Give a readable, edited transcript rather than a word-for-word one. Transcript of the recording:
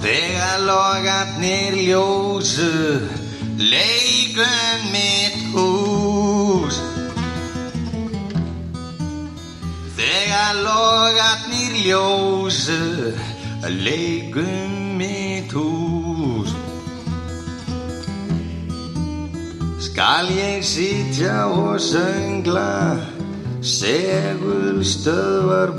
Þegar logarnir ljósu leikum mitt hús. Þegar logarnir ljósu leikum mitt hús. Skal ég sitja og söngla segulstöðvar